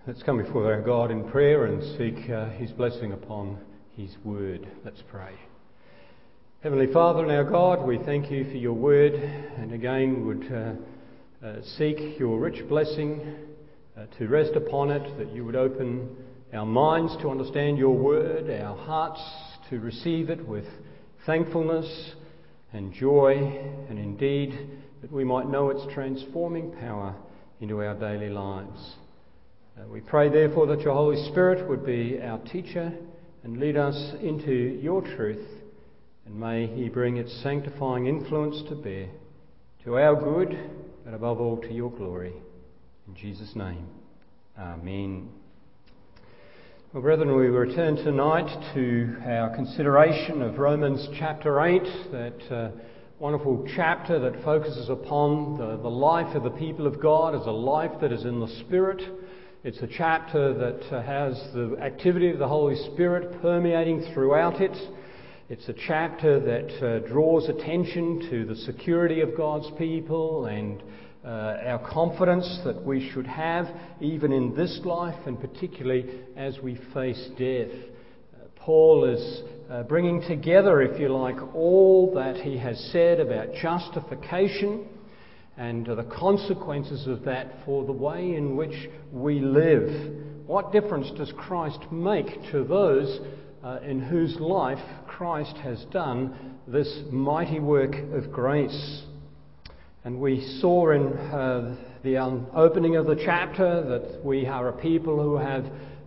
Let's come before our God in prayer and seek His blessing upon His word. Let's pray. Heavenly Father and our God, we thank You for Your word, and again would seek Your rich blessing to rest upon it, that You would open our minds to understand Your word, our hearts to receive it with thankfulness and joy, and indeed that we might know its transforming power into our daily lives. We pray therefore that Your Holy Spirit would be our teacher and lead us into Your truth, and may He bring its sanctifying influence to bear, to our good, but above all to Your glory. In Jesus' name, Amen. Well, brethren, we return tonight to our consideration of Romans chapter 8, that wonderful chapter that focuses upon the life of the people of God as a life that is in the Spirit. It's a chapter that has the activity of the Holy Spirit permeating throughout it. It's a chapter that draws attention to the security of God's people and our confidence that we should have even in this life, and particularly as we face death. Paul is bringing together, if you like, all that he has said about justification and the consequences of that for the way in which we live. What difference does Christ make to those in whose life Christ has done this mighty work of grace? And we saw in the opening of the chapter that we are a people who have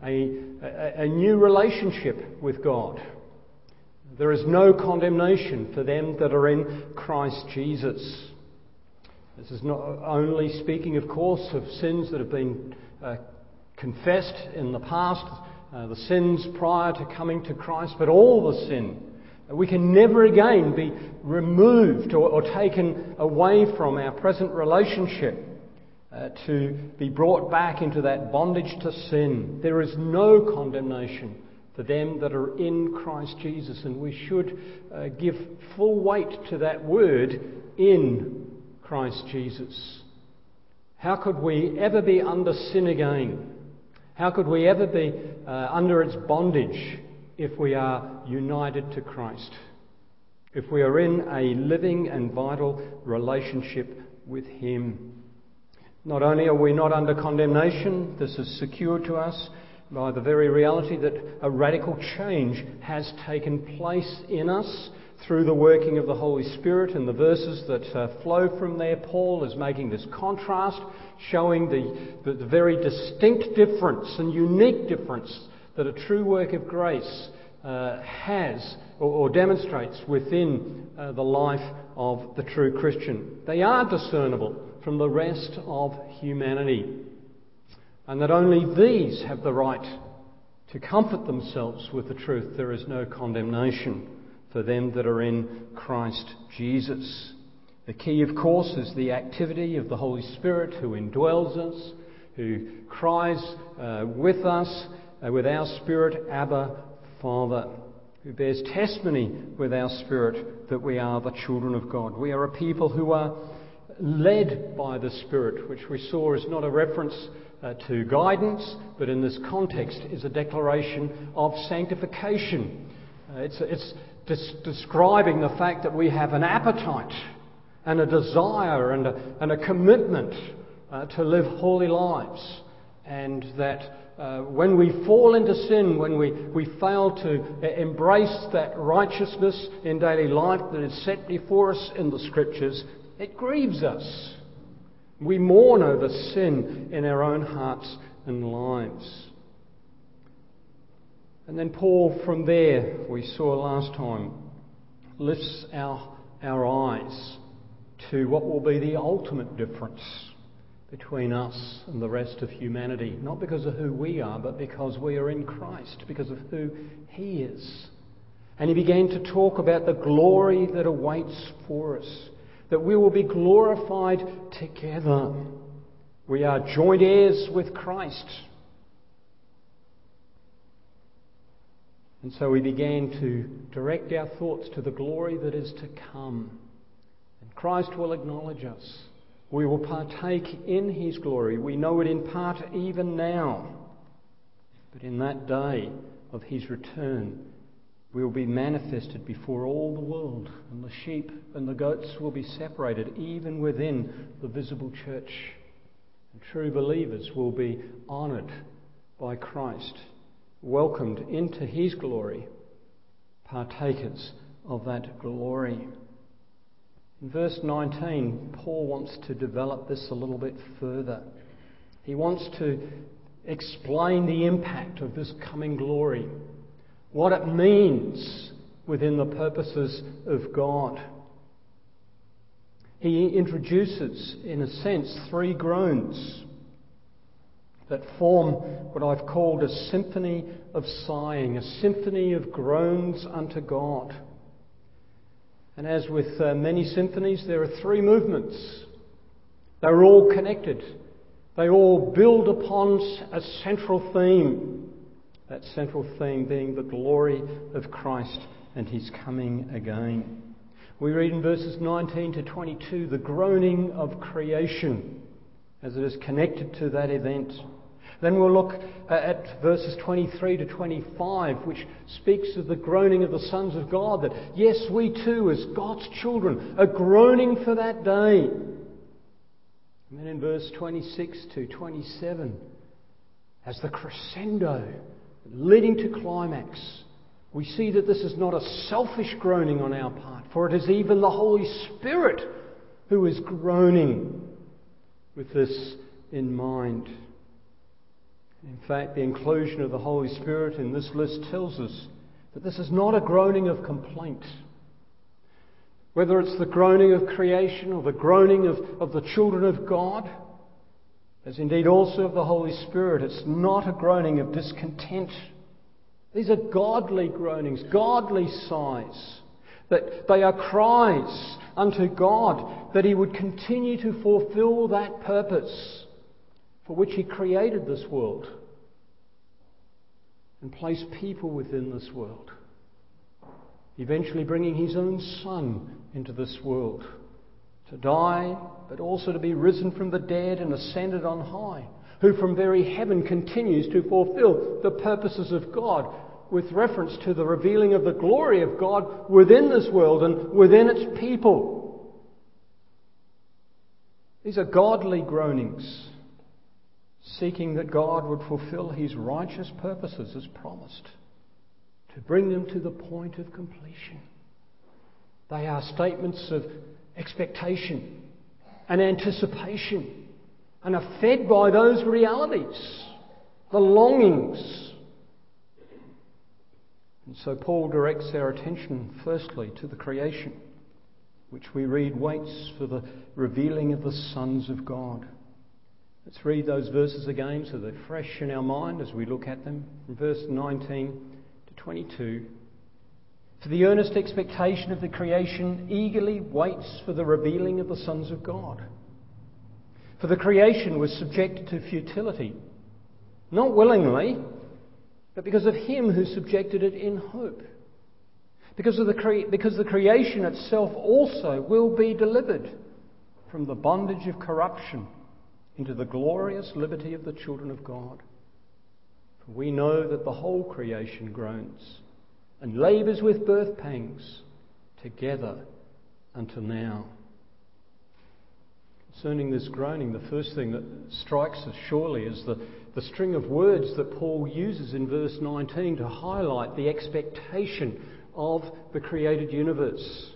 a new relationship with God. There is no condemnation for them that are in Christ Jesus. This is not only speaking, of course, of sins that have been confessed in the past, the sins prior to coming to Christ, but all the sin. We can never again be removed or taken away from our present relationship to be brought back into that bondage to sin. There is no condemnation for them that are in Christ Jesus, and we should give full weight to that word, in Christ Jesus. How could we ever be under sin again? How could we ever be under its bondage if we are united to Christ? If we are in a living and vital relationship with Him? Not only are we not under condemnation, this is secured to us by the very reality that a radical change has taken place in us through the working of the Holy Spirit. And the verses that flow from there, Paul is making this contrast, showing the very distinct difference and unique difference that a true work of grace has or demonstrates within the life of the true Christian. They are discernible from the rest of humanity, and that only these have the right to comfort themselves with the truth. There is no condemnation for them that are in Christ Jesus. The key, of course, is the activity of the Holy Spirit who indwells us, who cries with us, with our spirit, Abba, Father, who bears testimony with our spirit that we are the children of God. We are a people who are led by the Spirit, which we saw is not a reference to guidance, but in this context is a declaration of sanctification. It's describing the fact that we have an appetite and a desire and a commitment to live holy lives, and that when we fall into sin, when we fail to embrace that righteousness in daily life that is set before us in the Scriptures, it grieves us. We mourn over sin in our own hearts and lives. And then Paul, from there, we saw last time, lifts our eyes to what will be the ultimate difference between us and the rest of humanity. Not because of who we are, but because we are in Christ, because of who He is. And he began to talk about the glory that awaits for us, that we will be glorified together. We are joint heirs with Christ. And so we began to direct our thoughts to the glory that is to come. And Christ will acknowledge us. We will partake in His glory. We know it in part even now. But in that day of his return, we will be manifested before all the world, and the sheep and the goats will be separated, even within the visible church. And true believers will be honoured by Christ, welcomed into his glory, partakers of that glory. In verse 19, Paul wants to develop this a little bit further. He wants to explain the impact of this coming glory, what it means within the purposes of God. He introduces, in a sense, three groans that form what I've called a symphony of sighing, a symphony of groans unto God. And as with many symphonies, there are three movements. They're all connected. They all build upon a central theme. That central theme being the glory of Christ and his coming again. We read in verses 19 to 22 the groaning of creation as it is connected to that event. Then we'll look at verses 23 to 25, which speaks of the groaning of the sons of God, that yes, we too, as God's children, are groaning for that day. And then in verse 26 to 27, as the crescendo leading to climax, we see that this is not a selfish groaning on our part, for it is even the Holy Spirit who is groaning with this in mind. In fact, the inclusion of the Holy Spirit in this list tells us that this is not a groaning of complaint. Whether it's the groaning of creation or the groaning of the children of God, as indeed also of the Holy Spirit, it's not a groaning of discontent. These are godly groanings, godly sighs, that they are cries unto God that he would continue to fulfill that purpose for which he created this world and placed people within this world, eventually bringing his own Son into this world to die, but also to be risen from the dead and ascended on high, who from very heaven continues to fulfill the purposes of God with reference to the revealing of the glory of God within this world and within its people. These are godly groanings, seeking that God would fulfill his righteous purposes as promised, to bring them to the point of completion. They are statements of expectation and anticipation and are fed by those realities, the longings. And so Paul directs our attention firstly to the creation, which we read waits for the revealing of the sons of God. Let's read those verses again so they're fresh in our mind as we look at them. From verse 19 to 22. For the earnest expectation of the creation eagerly waits for the revealing of the sons of God. For the creation was subjected to futility, not willingly, but because of him who subjected it in hope. Because the creation itself also will be delivered from the bondage of corruption into the glorious liberty of the children of God. For we know that the whole creation groans and labours with birth pangs together until now. Concerning this groaning, the first thing that strikes us surely is the string of words that Paul uses in verse 19 to highlight the expectation of the created universe.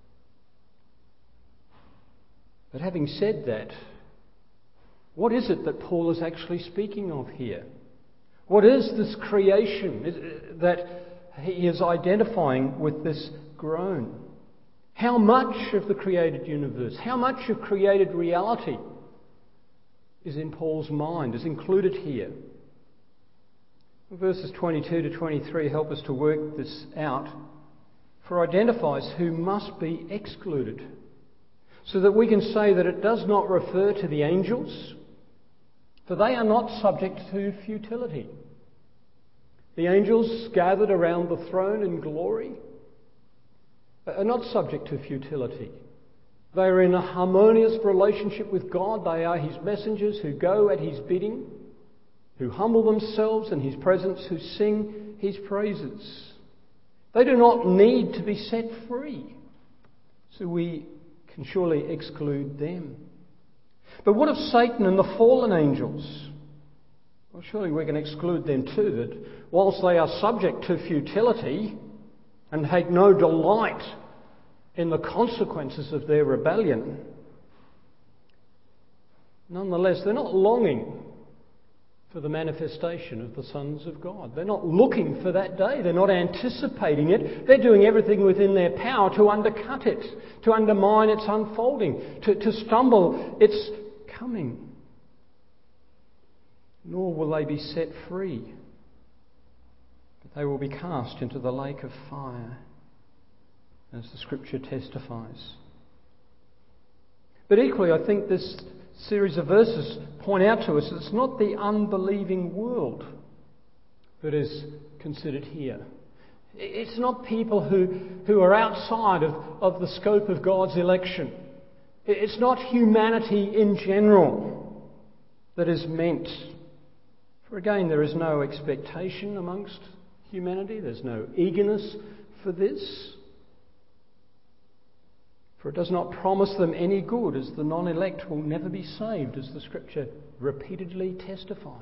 But having said that, what is it that Paul is actually speaking of here? What is this creation that he is identifying with this groan? How much of the created universe, how much of created reality is in Paul's mind, is included here? Verses 22 to 23 help us to work this out, for it identifies who must be excluded, so that we can say that it does not refer to the angels, for they are not subject to futility. The angels gathered around the throne in glory are not subject to futility. They are in a harmonious relationship with God. They are his messengers who go at his bidding, who humble themselves in his presence, who sing his praises. They do not need to be set free, so we can surely exclude them. But what of Satan and the fallen angels? Well, surely we can exclude them too, that whilst they are subject to futility and take no delight in the consequences of their rebellion, nonetheless, they're not longing for the manifestation of the sons of God. They're not looking for that day. They're not anticipating it. They're doing everything within their power to undercut it, to undermine its unfolding, to stumble its coming. Nor will they be set free, but they will be cast into the lake of fire, as the Scripture testifies. But equally, I think this series of verses point out to us that it's not the unbelieving world that is considered here. It's not people who are outside of the scope of God's election. It's not humanity in general that is meant. For again, there is no expectation amongst humanity. There's no eagerness for this. For it does not promise them any good, as the non-elect will never be saved, as the Scripture repeatedly testifies.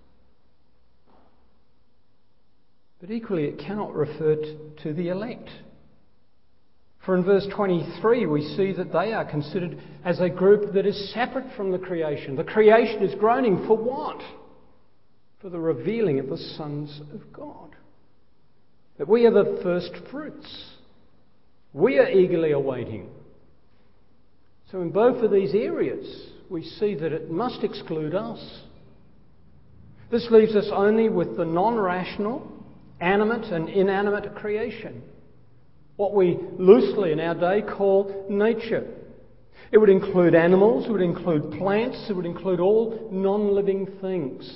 But equally, it cannot refer to the elect. For in verse 23 we see that they are considered as a group that is separate from the creation. The creation is groaning for what? For the revealing of the sons of God. That we are the first fruits. We are eagerly awaiting. So in both of these areas, we see that it must exclude us. This leaves us only with the non-rational, animate and inanimate creation, what we loosely in our day call nature. It would include animals, it would include plants, it would include all non-living things.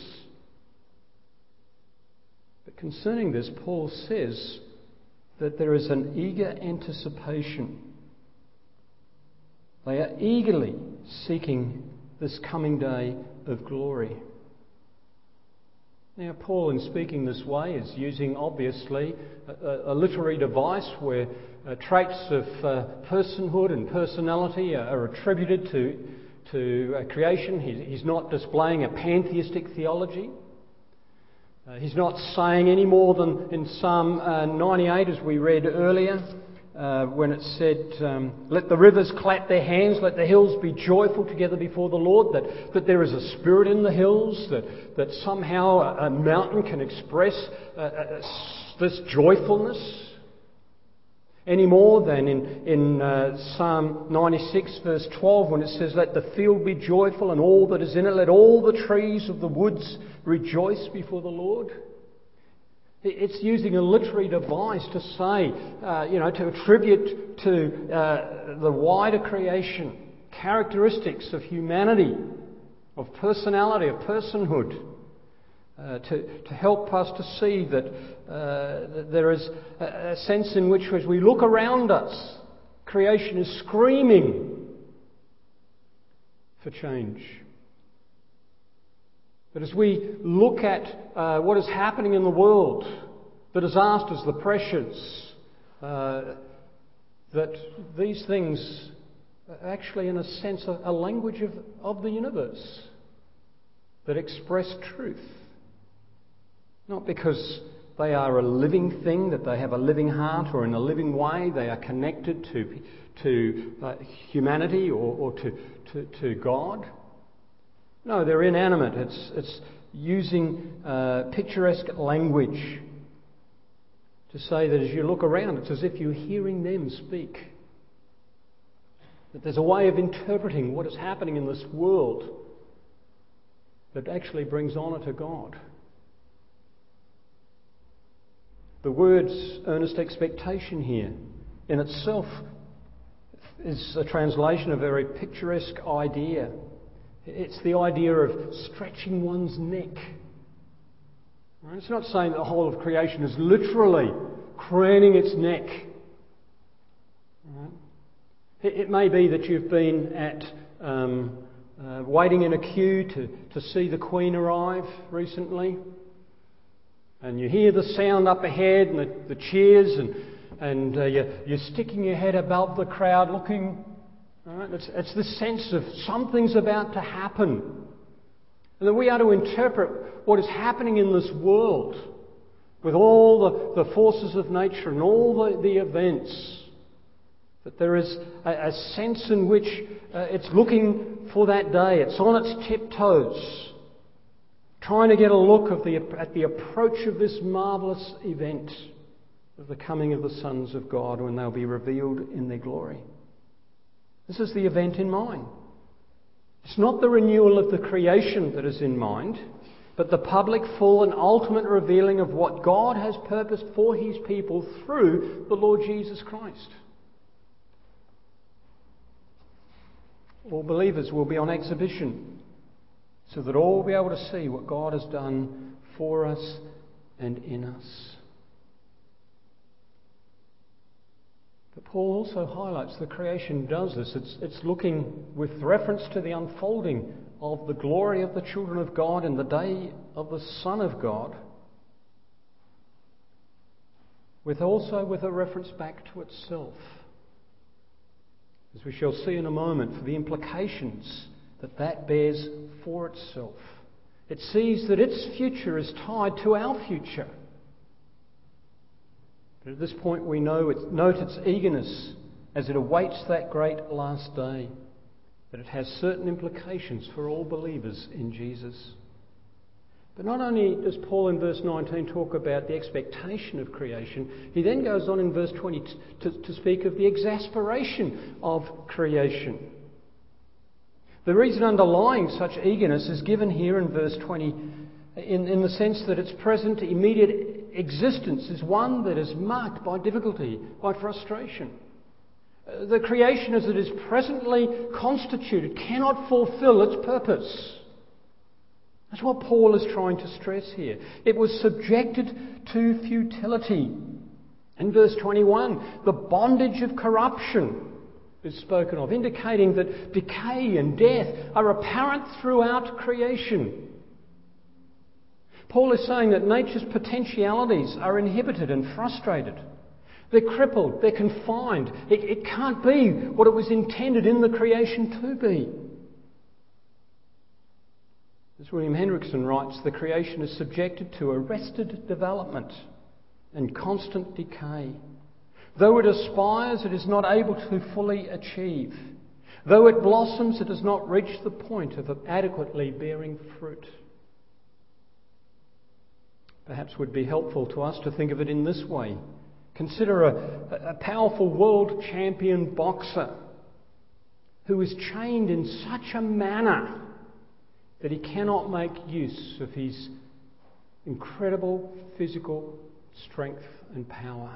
But concerning this, Paul says that there is an eager anticipation. They are eagerly seeking this coming day of glory. Now, Paul, in speaking this way, is using, obviously, a literary device where traits of personhood and personality are attributed to creation. He's not displaying a pantheistic theology. He's not saying any more than in Psalm 98, as we read earlier, when it said, let the rivers clap their hands, let the hills be joyful together before the Lord, that there is a spirit in the hills, that somehow a mountain can express this joyfulness, any more than in Psalm 96 verse 12 when it says, let the field be joyful and all that is in it, let all the trees of the woods rejoice before the Lord. It's using a literary device to say, to attribute to the wider creation characteristics of humanity, of personality, of personhood, to help us to see that there is a sense in which, as we look around us, creation is screaming for change. But as we look at what is happening in the world, the disasters, the pressures, that these things are actually, in a sense, a language of the universe that express truth. Not because they are a living thing, that they have a living heart or in a living way they are connected to humanity or to God. No, they're inanimate. It's using picturesque language to say that as you look around, it's as if you're hearing them speak. That there's a way of interpreting what is happening in this world that actually brings honour to God. The words earnest expectation here in itself is a translation of a very picturesque idea. It's the idea of stretching one's neck. It's not saying the whole of creation is literally craning its neck. It may be that you've been at waiting in a queue to see the Queen arrive recently. And you hear the sound up ahead and the cheers, and you're sticking your head above the crowd looking. Right? It's the sense of something's about to happen. And that we are to interpret what is happening in this world with all the forces of nature and all the events. That there is a sense in which it's looking for that day. It's on its tiptoes, trying to get a look at the approach of this marvellous event of the coming of the sons of God when they'll be revealed in their glory. This is the event in mind. It's not the renewal of the creation that is in mind, but the public, full and ultimate revealing of what God has purposed for His people through the Lord Jesus Christ. All believers will be on exhibition so that all will be able to see what God has done for us and in us. But Paul also highlights the creation does this. It's looking with reference to the unfolding of the glory of the children of God in the day of the Son of God, with a reference back to itself. As we shall see in a moment, for the implications that bears for itself. It sees that its future is tied to our future. But at this point we note its eagerness as it awaits that great last day, that it has certain implications for all believers in Jesus. But not only does Paul in verse 19 talk about the expectation of creation, he then goes on in verse 20 to speak of the exasperation of creation. The reason underlying such eagerness is given here in verse 20 in the sense that its present immediate existence is one that is marked by difficulty, by frustration. The creation as it is presently constituted cannot fulfill its purpose. That's what Paul is trying to stress here. It was subjected to futility. In verse 21, the bondage of corruption is spoken of, indicating that decay and death are apparent throughout creation. Paul is saying that nature's potentialities are inhibited and frustrated. They're crippled, they're confined. It can't be what it was intended in the creation to be. As William Hendrickson writes, the creation is subjected to arrested development and constant decay. Though it aspires, it is not able to fully achieve. Though it blossoms, it does not reach the point of adequately bearing fruit. Perhaps it would be helpful to us to think of it in this way. Consider a powerful world champion boxer who is chained in such a manner that he cannot make use of his incredible physical strength and power.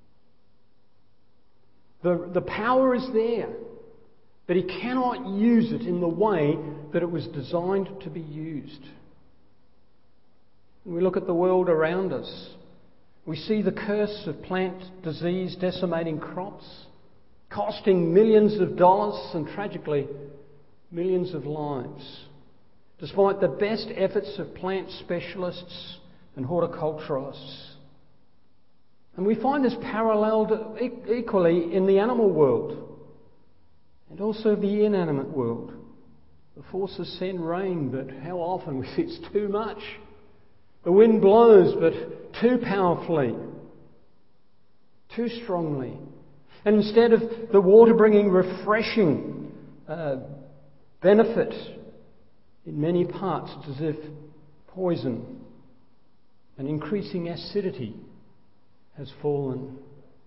The power is there, but he cannot use it in the way that it was designed to be used. When we look at the world around us, we see the curse of plant disease decimating crops, costing millions of dollars and tragically millions of lives, despite the best efforts of plant specialists and horticulturalists. And we find this paralleled equally in the animal world and also the inanimate world. The forces send rain, but how often we see it's too much. The wind blows, but too powerfully, too strongly. And instead of the water bringing refreshing benefit, in many parts it's as if poison and increasing acidity has fallen.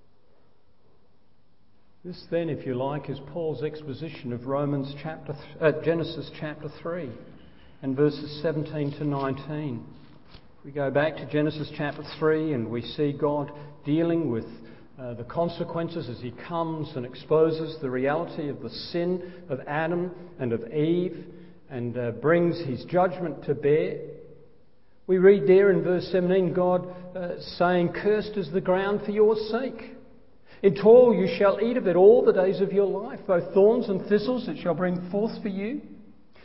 This then, if you like, is Paul's exposition of Genesis chapter 3 and verses 17 to 19. We go back to Genesis chapter 3 and we see God dealing with the consequences as He comes and exposes the reality of the sin of Adam and of Eve and brings His judgment to bear. We read there in verse 17, God saying, "Cursed is the ground for your sake. In toil you shall eat of it all the days of your life. Both thorns and thistles it shall bring forth for you.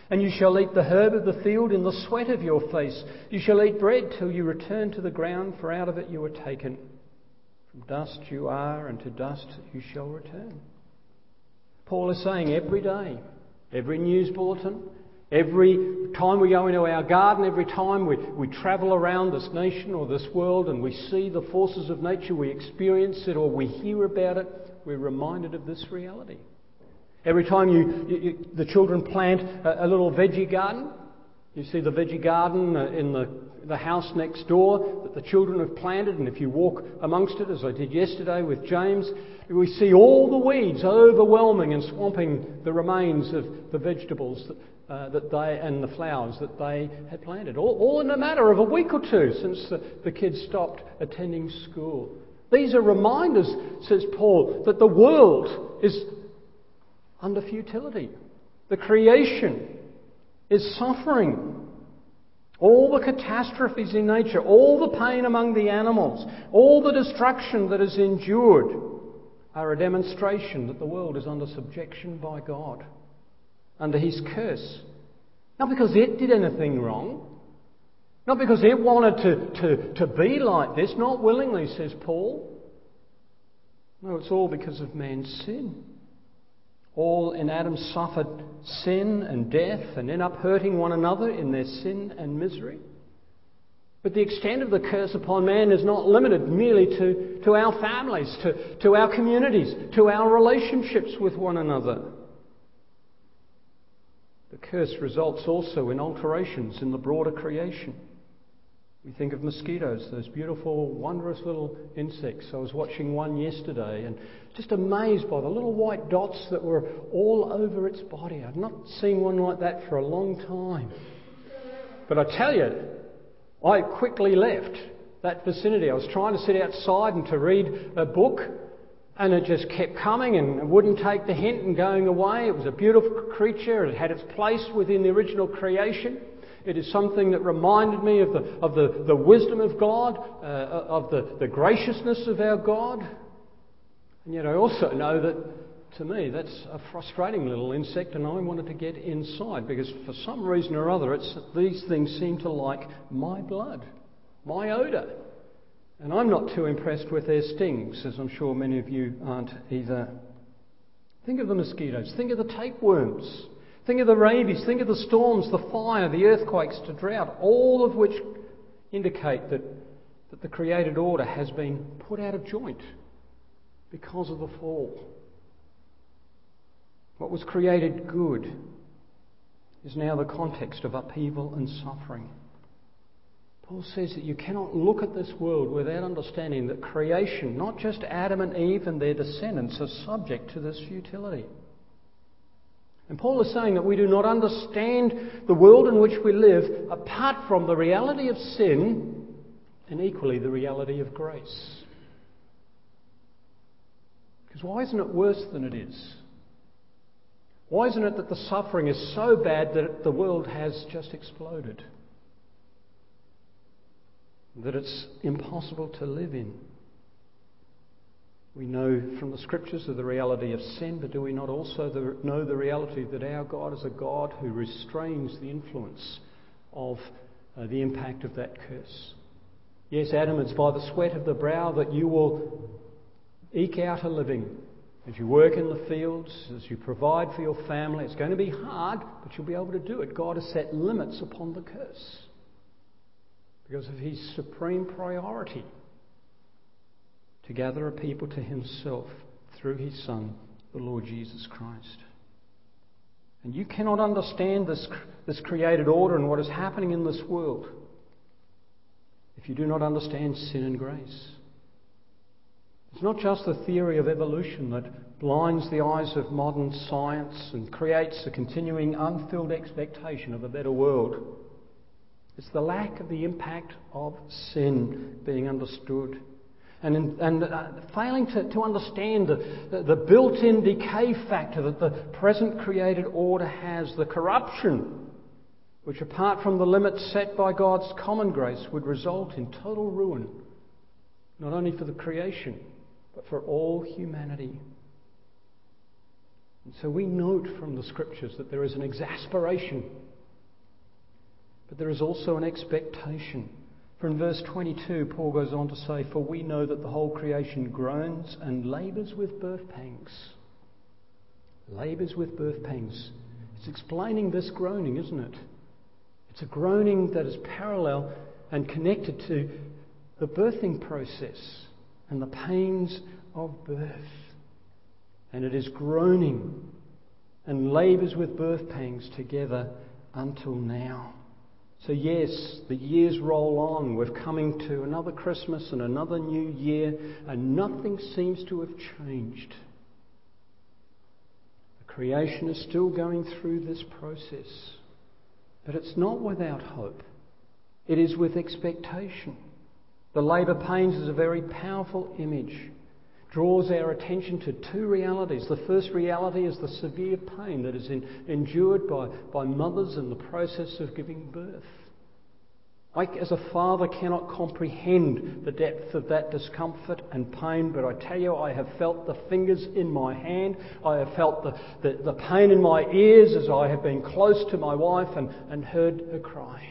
And you shall eat the herb of the field in the sweat of your face. You shall eat bread till you return to the ground, for out of it you were taken. From dust you are, and to dust you shall return. Paul is saying every day, every news bulletin, every time we go into our garden, every time we travel around this nation or this world and we see the forces of nature, we experience it or we hear about it, we're reminded of this reality. Every time the children plant a little veggie garden, you see the veggie garden in the house next door that the children have planted, and if you walk amongst it, as I did yesterday with James, we see all the weeds overwhelming and swamping the remains of the vegetables that they and the flowers that they had planted. All in a matter of a week or two since the kids stopped attending school. These are reminders, says Paul, that the world is under futility. The creation is suffering. All the catastrophes in nature, all the pain among the animals, all the destruction that is endured are a demonstration that the world is under subjection by God, under his curse. Not because it did anything wrong, not because it wanted to be like this, not willingly, says Paul. No, it's all because of man's sin. All in Adam suffered sin and death and end up hurting one another in their sin and misery. But the extent of the curse upon man is not limited merely to our families, to our communities, to our relationships with one another. The curse results also in alterations in the broader creation. We think of mosquitoes, those beautiful, wondrous little insects. I was watching one yesterday and just amazed by the little white dots that were all over its body. I've not seen one like that for a long time. But I tell you, I quickly left that vicinity. I was trying to sit outside and to read a book, and it just kept coming and wouldn't take the hint and going away. It was a beautiful creature. It had its place within the original creation. It is something that reminded me of the wisdom of God, of the graciousness of our God. And yet I also know that, to me, that's a frustrating little insect, and I wanted to get inside because for some reason or other these things seem to like my blood, my odour. And I'm not too impressed with their stings, as I'm sure many of you aren't either. Think of the mosquitoes, think of the tapeworms. Think of the rabies, think of the storms, the fire, the earthquakes, the drought, all of which indicate that the created order has been put out of joint because of the fall. What was created good is now the context of upheaval and suffering. Paul says that you cannot look at this world without understanding that creation, not just Adam and Eve and their descendants, are subject to this futility. And Paul is saying that we do not understand the world in which we live apart from the reality of sin and equally the reality of grace. Because why isn't it worse than it is? Why isn't it that the suffering is so bad that the world has just exploded? That it's impossible to live in? We know from the Scriptures of the reality of sin, but do we not also know the reality that our God is a God who restrains the influence of the impact of that curse? Yes, Adam, it's by the sweat of the brow that you will eke out a living. As you work in the fields, as you provide for your family, it's going to be hard, but you'll be able to do it. God has set limits upon the curse because of his supreme priority to gather a people to himself through his Son, the Lord Jesus Christ. And you cannot understand this created order and what is happening in this world if you do not understand sin and grace. It's not just the theory of evolution that blinds the eyes of modern science and creates a continuing unfilled expectation of a better world. It's the lack of the impact of sin being understood. And failing to understand the built-in decay factor that the present created order has, the corruption, which apart from the limits set by God's common grace would result in total ruin, not only for the creation, but for all humanity. And so we note from the Scriptures that there is an exasperation, but there is also an expectation. For in verse 22, Paul goes on to say, "For we know that the whole creation groans and labours with birth pangs." Labours with birth pangs. It's explaining this groaning, isn't it? It's a groaning that is parallel and connected to the birthing process and the pains of birth. And it is groaning and labours with birth pangs together until now. So yes, the years roll on. We're coming to another Christmas and another new year, and nothing seems to have changed. The creation is still going through this process. But it's not without hope. It is with expectation. The labour pains is a very powerful image. Draws our attention to two realities. The first reality is the severe pain that is endured by mothers in the process of giving birth. I, as a father, cannot comprehend the depth of that discomfort and pain, but I tell you, I have felt the fingers in my hand. I have felt the pain in my ears as I have been close to my wife and heard her cry.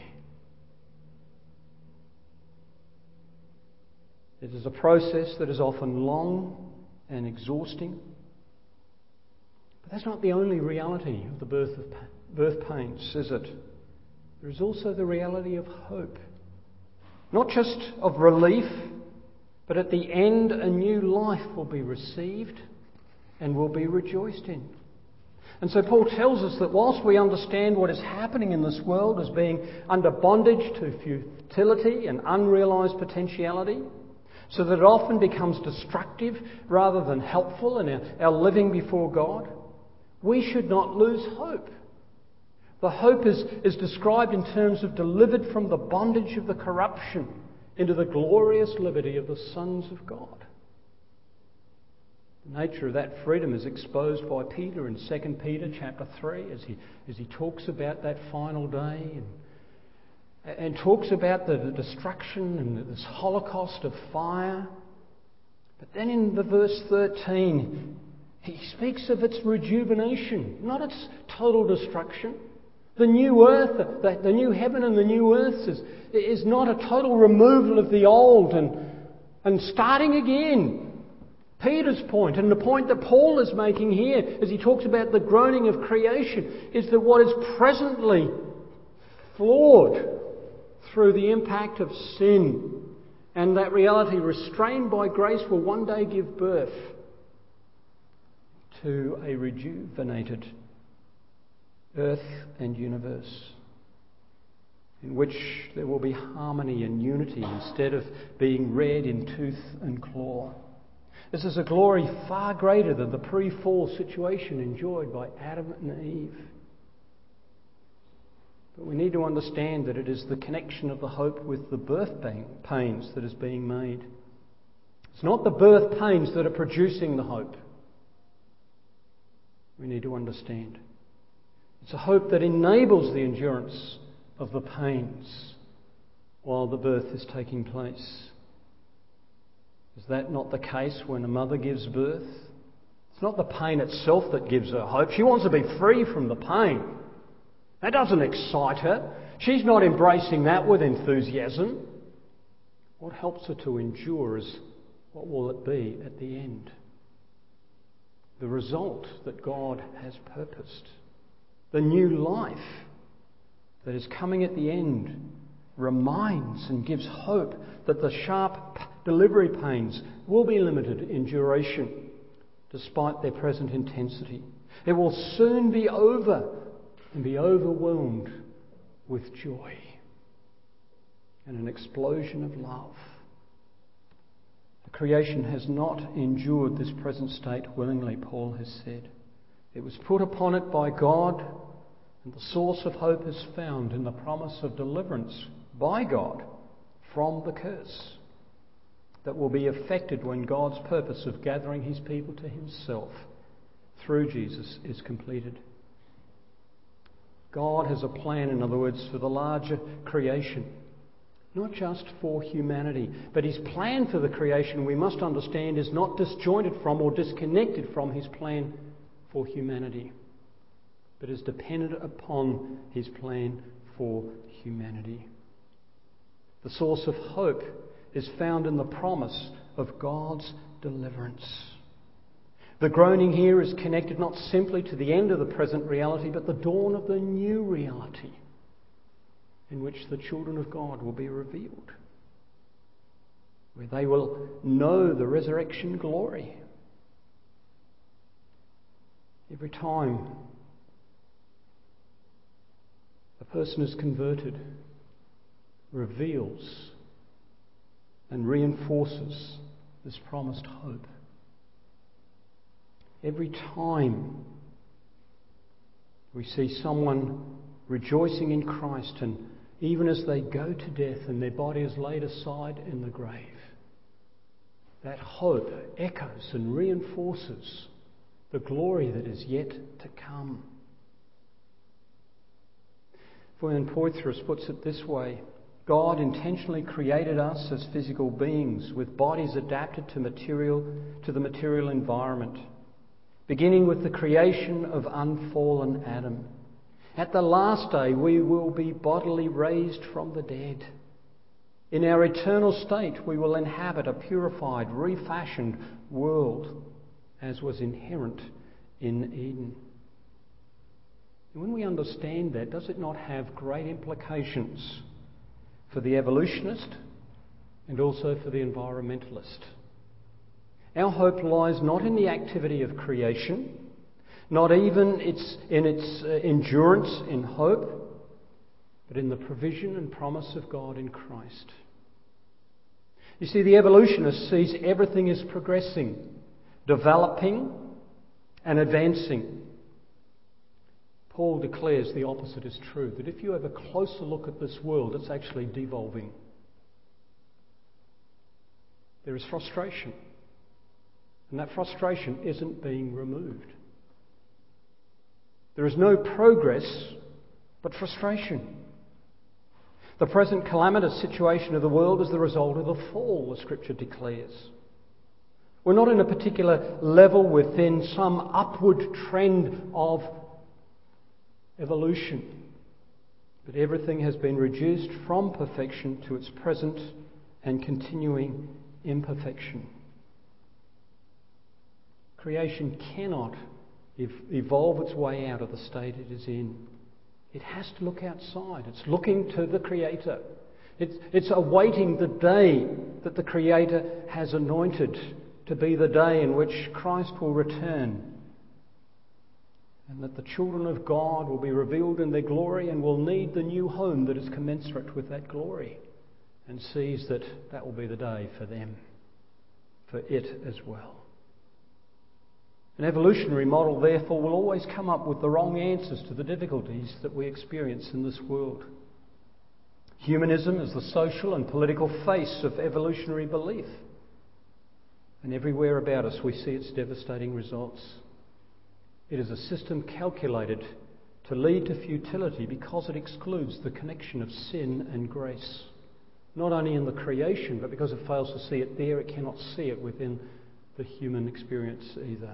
It is a process that is often long and exhausting. But that's not the only reality of the birth pains, is it? There is also the reality of hope. Not just of relief, but at the end a new life will be received and will be rejoiced in. And so Paul tells us that whilst we understand what is happening in this world as being under bondage to futility and unrealised potentiality, so that it often becomes destructive rather than helpful in our living before God, we should not lose hope. The hope is described in terms of delivered from the bondage of the corruption into the glorious liberty of the sons of God. The nature of that freedom is exposed by Peter in 2 Peter chapter 3 as he talks about that final day and talks about the destruction and this holocaust of fire. But then in the verse 13, he speaks of its rejuvenation, not its total destruction. The new earth, the new heaven and the new earth is not a total removal of the old and starting again. Peter's point, and the point that Paul is making here as he talks about the groaning of creation, is that what is presently flawed through the impact of sin and that reality restrained by grace will one day give birth to a rejuvenated earth and universe in which there will be harmony and unity instead of being red in tooth and claw. This is a glory far greater than the pre-fall situation enjoyed by Adam and Eve. But we need to understand that it is the connection of the hope with the birth pains that is being made. It's not the birth pains that are producing the hope. We need to understand. It's a hope that enables the endurance of the pains while the birth is taking place. Is that not the case when a mother gives birth? It's not the pain itself that gives her hope. She wants to be free from the pain. That doesn't excite her. She's not embracing that with enthusiasm. What helps her to endure is what will it be at the end? The result that God has purposed. The new life that is coming at the end reminds and gives hope that the sharp delivery pains will be limited in duration despite their present intensity. It will soon be over and be overwhelmed with joy and an explosion of love. The creation has not endured this present state willingly, Paul has said. It was put upon it by God, and the source of hope is found in the promise of deliverance by God from the curse that will be effected when God's purpose of gathering his people to himself through Jesus is completed. God has a plan, in other words, for the larger creation, not just for humanity. But his plan for the creation, we must understand, is not disjointed from or disconnected from his plan for humanity, but is dependent upon his plan for humanity. The source of hope is found in the promise of God's deliverance. The groaning here is connected not simply to the end of the present reality, but the dawn of the new reality in which the children of God will be revealed, where they will know the resurrection glory. Every time a person is converted, reveals and reinforces this promised hope. Every time we see someone rejoicing in Christ, and even as they go to death and their body is laid aside in the grave, that hope echoes and reinforces the glory that is yet to come. Ferdinand Poythress puts it this way: God intentionally created us as physical beings with bodies adapted to the material environment, beginning with the creation of unfallen Adam. At the last day, we will be bodily raised from the dead. In our eternal state, we will inhabit a purified, refashioned world, as was inherent in Eden. And when we understand that, does it not have great implications for the evolutionist and also for the environmentalist? Our hope lies not in the activity of creation, not even in its endurance in hope, but in the provision and promise of God in Christ. You see, the evolutionist sees everything as progressing, developing and advancing. Paul declares the opposite is true, that if you have a closer look at this world, it's actually devolving. There is frustration, and that frustration isn't being removed. There is no progress, but frustration. The present calamitous situation of the world is the result of the fall, the Scripture declares. We're not in a particular level within some upward trend of evolution, but everything has been reduced from perfection to its present and continuing imperfection. Creation cannot evolve its way out of the state it is in. It has to look outside. It's looking to the Creator. It's awaiting the day that the Creator has anointed to be the day in which Christ will return, and that the children of God will be revealed in their glory and will need the new home that is commensurate with that glory, and sees that that will be the day for them, for it as well. An evolutionary model, therefore, will always come up with the wrong answers to the difficulties that we experience in this world. Humanism is the social and political face of evolutionary belief, and everywhere about us we see its devastating results. It is a system calculated to lead to futility because it excludes the connection of sin and grace, not only in the creation, but because it fails to see it there, it cannot see it within the human experience either.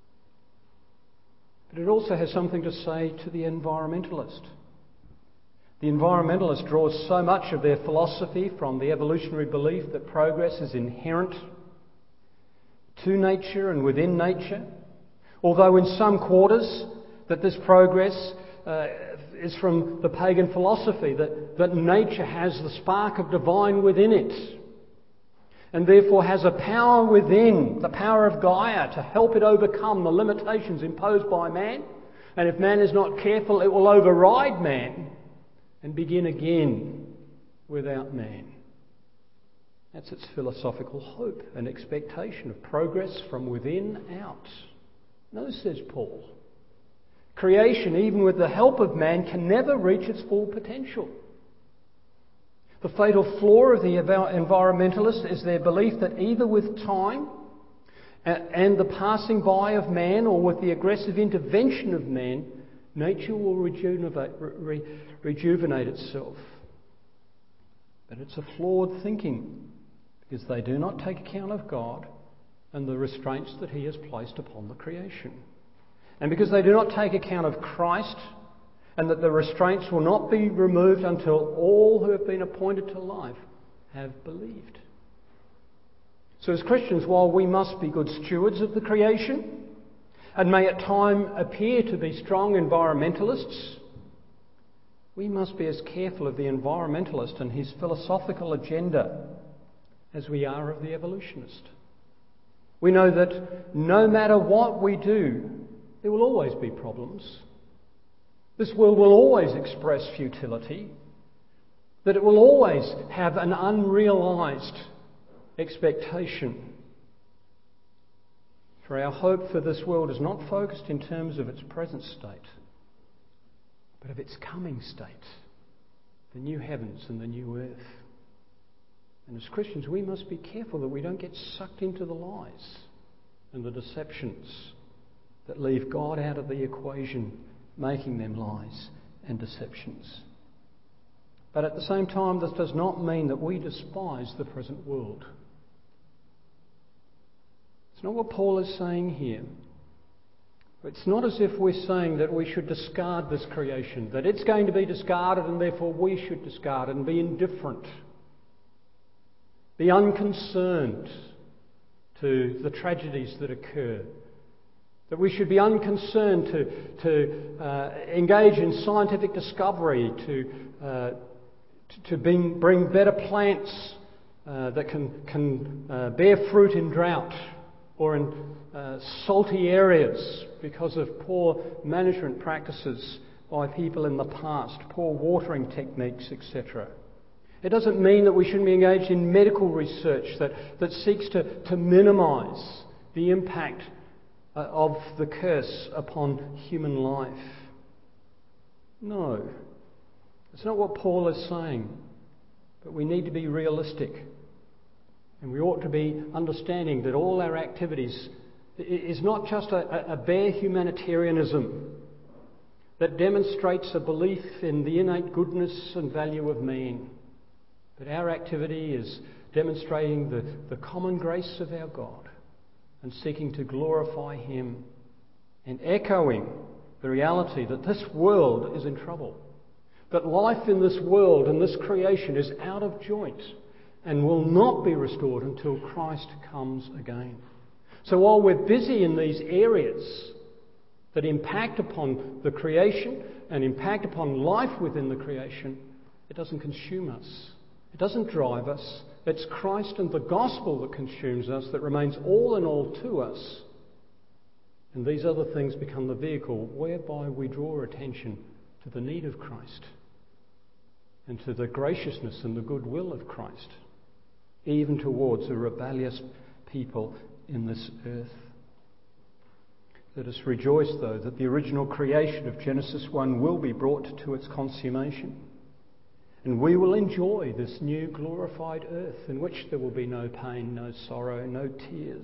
But it also has something to say to the environmentalist. The environmentalist draws so much of their philosophy from the evolutionary belief that progress is inherent to nature and within nature, although in some quarters that this progress is from the pagan philosophy, that nature has the spark of divine within it, and therefore has a power within, the power of Gaia, to help it overcome the limitations imposed by man. And if man is not careful, it will override man and begin again without man. That's its philosophical hope and expectation of progress from within out. No, says Paul. Creation, even with the help of man, can never reach its full potential. The fatal flaw of the environmentalist is their belief that either with time and the passing by of man, or with the aggressive intervention of man, nature will rejuvenate itself. But it's a flawed thinking, because they do not take account of God and the restraints that He has placed upon the creation. and because they do not take account of Christ, and that the restraints will not be removed until all who have been appointed to life have believed. So as Christians, while we must be good stewards of the creation, and may at times appear to be strong environmentalists, we must be as careful of the environmentalist and his philosophical agenda as we are of the evolutionist. We know that no matter what we do, there will always be problems. This world will always express futility, that it will always have an unrealised expectation. For our hope for this world is not focused in terms of its present state, but of its coming state, the new heavens and the new earth. And as Christians, we must be careful that we don't get sucked into the lies and the deceptions that leave God out of the equation, making them lies and deceptions. But at the same time, this does not mean that we despise the present world. It's not what Paul is saying here. It's not as if we're saying that we should discard this creation, that it's going to be discarded and therefore we should discard it and be indifferent, be unconcerned to the tragedies that occur, that we should be unconcerned to engage in scientific discovery, to bring better plants that can bear fruit in drought or in salty areas because of poor management practices by people in the past, poor watering techniques, etc. It doesn't mean that we shouldn't be engaged in medical research that seeks to minimise the impact of the curse upon human life. No, it's not what Paul is saying, but we need to be realistic, and we ought to be understanding that all our activities is not just a bare humanitarianism that demonstrates a belief in the innate goodness and value of man, but our activity is demonstrating the common grace of our God and seeking to glorify Him and echoing the reality that this world is in trouble, that life in this world and this creation is out of joint and will not be restored until Christ comes again. So while we're busy in these areas that impact upon the creation and impact upon life within the creation, it doesn't consume us. It doesn't drive us. It's Christ and the gospel that consumes us, that remains all in all to us. And these other things become the vehicle whereby we draw attention to the need of Christ and to the graciousness and the goodwill of Christ, even towards a rebellious people in this earth. Let us rejoice, though, that the original creation of Genesis 1 will be brought to its consummation. And we will enjoy this new glorified earth in which there will be no pain, no sorrow, no tears.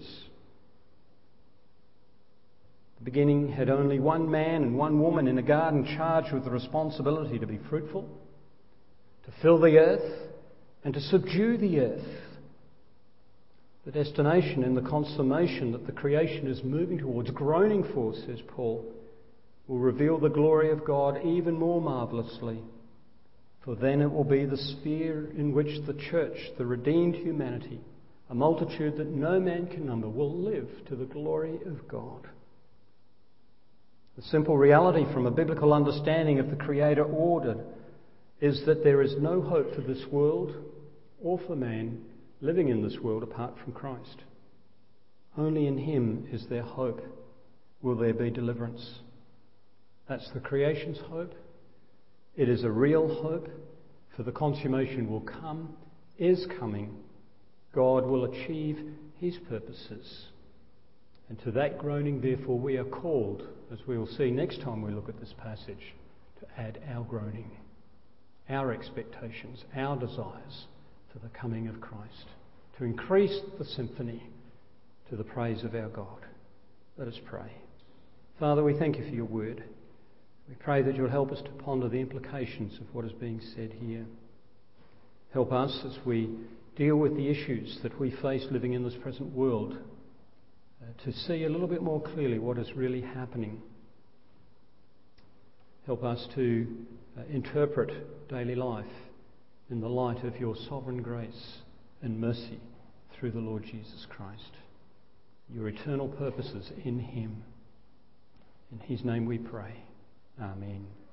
The beginning had only one man and one woman in a garden charged with the responsibility to be fruitful, to fill the earth, and to subdue the earth. The destination and the consummation that the creation is moving towards, groaning for, says Paul, will reveal the glory of God even more marvellously. For then it will be the sphere in which the church, the redeemed humanity, a multitude that no man can number, will live to the glory of God. The simple reality from a biblical understanding of the Creator order is that there is no hope for this world or for man living in this world apart from Christ. Only in Him is there hope. Will there be deliverance? That's the creation's hope. It is a real hope, for the consummation will come, is coming. God will achieve His purposes. And to that groaning, therefore, we are called, as we will see next time we look at this passage, to add our groaning, our expectations, our desires to the coming of Christ, to increase the symphony to the praise of our God. Let us pray. Father, we thank You for Your word. We pray that You'll help us to ponder the implications of what is being said here. Help us as we deal with the issues that we face living in this present world to see a little bit more clearly what is really happening Help us to interpret daily life in the light of your sovereign grace and mercy through the Lord Jesus Christ. Your eternal purposes in him. In his name we pray. Amen.